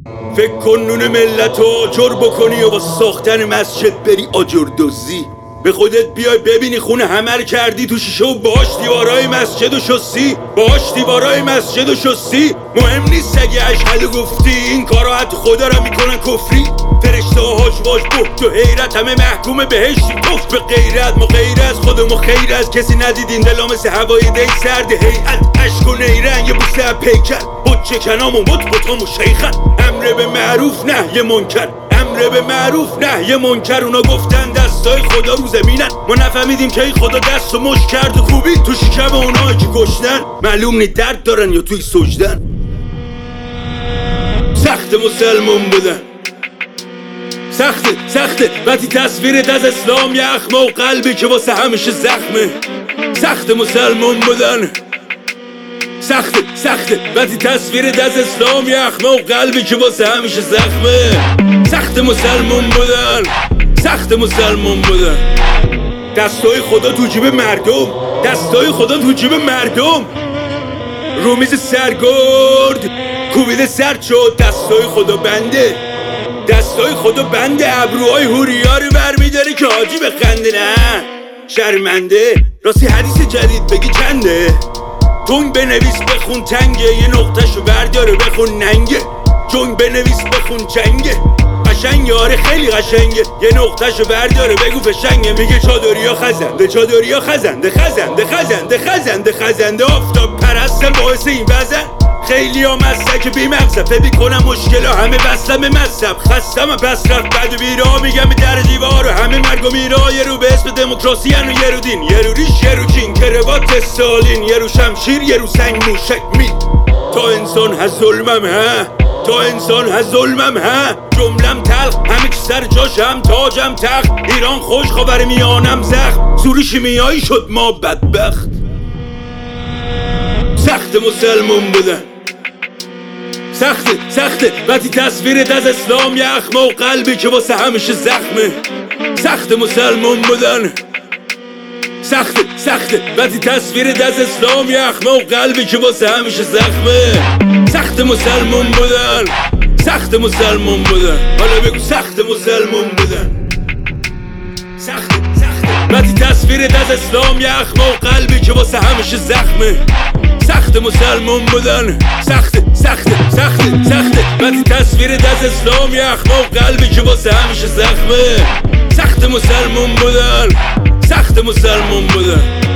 فکر کن نون ملت رو آجر بکنی و با ساختن مسجد بری آجر دزدی. به خودت بیای ببینی خونه همه رو کردی تو شیشه و باش دیوارای مسجد و شستی، باش دیوارای مسجد و شستی. مهم نیست اگه اشهد گفتی، این کارا حتی خدا را میکنن کفری. فرشته ها هاش واش بحت و حیرت، همه محکوم بهشتی توف به غیرت. ما غیر از خودمون خیر از کسی ندیدین، دلا مثل هوای دی سرد هیئت. عشق و نیرنگ یه بوسه از پیکر، حجه کنام و مطبطام و شیخن. امر به معروف نهی منکر، امر به معروف نهی منکر. اونا گفتن دستای خدا رو زمینن، ما نفهمیدیم که ای خدا دست و مشت کرد و خوبی تو شکم اونایی که گشتن. معلوم نی درد دارن یا توی سجدن. سخت مسلمون بودن، سخته وقتی تصویرت از اسلام یخمه و قلبی که واسه همیشه زخمه. سخت مسلمون بودن، سخته وقتی تصویرت از اسلام یخمه و قلبی که واسه همیشه زخمه. سخت مسلمون بودن، سخت مسلمون بودن. دستای خدا تو جیب مردم، دستای خدا تو جیب مردم. رومیز سرگرد کوبیده سرد شد، دستای خدا بنده، دستای خدا بنده. ابروهای هوریا رو برمیداری که حاجی بخنده، نه شرمنده. راستی حدیث جدید بگی چنده؟ جنگ بنویس بخون تنگه، یه نقطهشو برداره بخون ننگه. جنگ بنویس بخون جنگه، قشنگه آره خیلی قشنگه. یه نقطهشو برداره بگو فشنگه. میگه چادریا خزنده، چادریا خزنده، خزنده. آفتاب پرستم باعث این وزن. خیلی ها مسلک بی مغزم، فکر کنم مشکل ها همه بستم به مذهب. خستم پس رفت بد و بیرا، میگم به در دیوار و همه مرگ و میرا. یه رو به اسم دموکراسی و یه رو دین، یه رو ریش یه رو چین، کروات استالین، یه رو شمشیر یه رو سنگ موشک میل. تا انسان هست ظلمم ها، تا انسان هست ظلمم ها. جملم تلخ همه چی سر جاشم، تاجم تخت. ایران خوش خبر میانم زخم، سوری شیمیایی شد ما بدبخت. سخت مسلمون بودن، سخته وقتی تصویرت از اسلام یخمه و قلبی که واسه همیشه زخمه. سخت مسلمون بودن، سخته وقتی تصویرت از اسلام یخمه و قلبی که واسه همیشه زخمه. سخت مسلمون بودن، سخت مسلمون بودن. حالا بگو سخت مسلمون بودن. سخت وقتی تصویرت از اسلام یخمه و قلبی که واسه همیشه زخمه. سخت مسلمون بودن، سخته وقتی تصویرت از اسلام یخمه و قلبی که واسه همیشه زخمه. سخت مسلمون بودن، سخت مسلمون بودن.